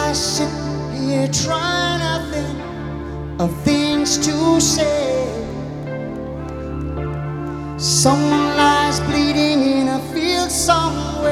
I sit here trying to think of things to say. Someone lies bleeding in a field somewhere.